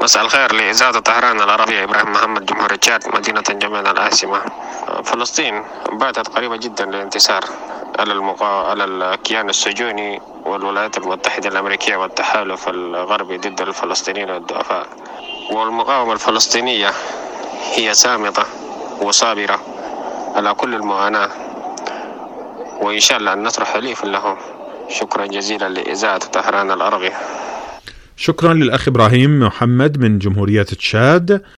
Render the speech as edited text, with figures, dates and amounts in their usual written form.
مساء الخير. لإذاعة طهران العربية، إبراهيم محمد، جمهورية تشاد، مدينة جميل العاصمة. فلسطين باتت قريبة جدا للانتصار على الكيان السجوني والولايات المتحدة الأمريكية والتحالف الغربي ضد الفلسطينيين والضعفاء. والمقاومة الفلسطينية هي صامتة وصابرة على كل المعاناة، وإن شاء الله النصر حليف لهم. شكرا جزيلا لإذاعة طهران العربية. شكرا للأخ إبراهيم محمد من جمهورية تشاد.